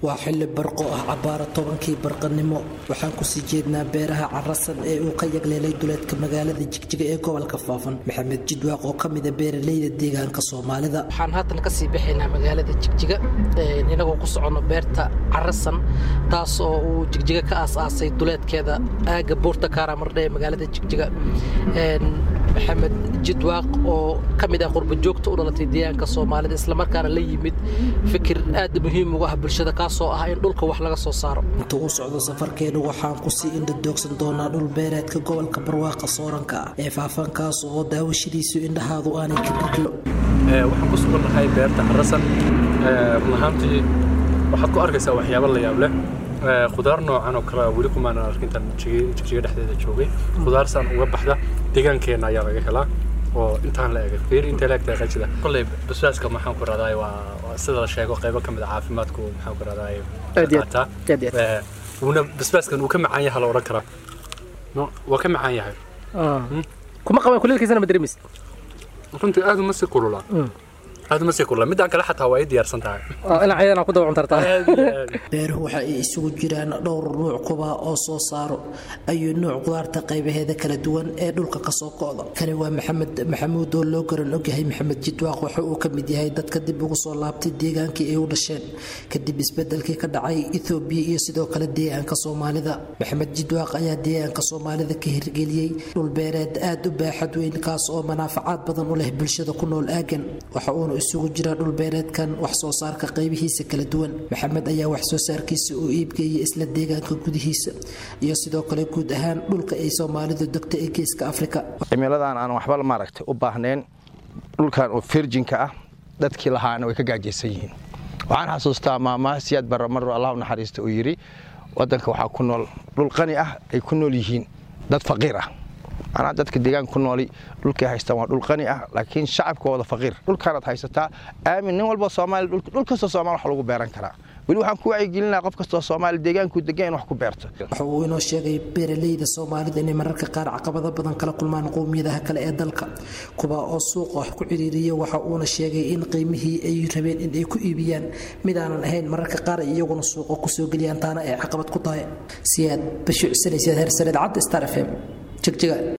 waa xilli barqo ah cabaara 10kii barqanimo waxaan ku sii jeednaa beeraha Carasan ee uu ka yagleelay duleedka magaalada Jigjiga ee gobolka Faafan Maxamed Jidwaaq oo kamid ah beeraleyda deegaanka Soomaalida waxaan haatan ka sii bixinaa magaalada Jigjiga inagoo ku socono beerta Carasan taas oo uu Jigjiga ka aasaasay duleedkeeda aaga buurta Karamardhe ee magaalada Jigjiga maxamed Jidwaaq oo kamid ah qurbo joogta u dhalatay deegaanka Soomaalida isla markaana la yimid fikir aad muhiim u ah bulshada kaasoo ah in dhulka wax laga soo saaro inta uu socdo safarkeenu waxaan ku sii indhoogsan doonaa dhul beereedka gobolka Barwaaqa Sooranka ee Faafan kaas oo daawashadiisu indhahaadu aanay ka dhiglo waxaan ku suganahay beerta Carasan runaantii waxaad ku arkaysaa waxyaabo la yaab leh khudaar noocan oo kala wali kuma aan arkin tan Jigjiga dhexdeeda joogay khudaar san uga baxda deegaankeena ayaa laga helaa oo intaan la eegay fiir inta la eegtay qajida kulay basbaaska maxaan ku raadaay waa sida la sheego qaybo kamid ah caafimaadku maxaan ku raadaay una basbaaskan uu ka macaan yahay la oran karaa no waa ka macaan yahay kuma qaban kuleelkiisana ma dareemis runtii aad ma si kulula هذا مسك والله مدة كلا حتى وايد ديار سنتها. أنا عيدا أنا كده وعنترتها. بيره وحي يسوق جيران دور نوع كبا أو صاروا أي نوع قدر تقيبه هذا كلا دوان دول كقصاق هذا. كان هو محمود دول لوكر الأوجه محمد جدواق وحقوق كمدي هاي دت كدب وصل لابتي ديجان كي أيود الشان كدب يسبدل كي كدعي إثيوبيا يسدوا كلا ديجان كصومالي ذا محمد جدواق أيا ديجان كصومالي ذا كهرجلي دول بيرد أدب واحد وين كاس أو منافعات بدن وله بالشدة كله الأجن وحقون isugu jira dhul beereedkan wax soo saarka qaybihiisa kala duwan maxamed ayaa wax soo saarkiisa uu iibgeeyay isla deegaanka gudihiisa iyo sidoo kale guud ahaan dhulka ay Soomaalidu degto ee Geeska Afrika cimiladan aan waxba la maaragtay u baahneen dhulkan oo virginka ah dadkii lahaana way ka gaajeysan yihiin waxaan xasuustaa maama Siyaad Barramar Allah u naxariisto oo yiri wadanka waxa ku nool dhul qani ah ay ku nool yihiin dad faqiir ah أنا dadka deegaan ku nooli dhulka haystaan waa dhul qani ah laakiin shacabkooda faqiir dhulkaad haysataa aamin nin walba Soomaali dhulka Soomaali wax lagu beeran karaa wali waxaan ku wacyigelinaa qof kasta oo Soomaali deegaanku degan wax ku beerto waxa uu inoo sheegay beeraleyda Soomaalida in mararka qaar caqabado badan kala kulmaan qowmiyadaha kale ee dalka kuba oo suuq wax ku ciriiriyo waxa uu sheegay in qiimihii ay rabeen in ay ku iibiyaan mid aan ahayn mararka qaar iyaguna suuq ku soo galiyaan taana ay caqabad ku tahay Siyaad Bashiir Sanaysiyaad heer sanad cad Star FM Jigjiga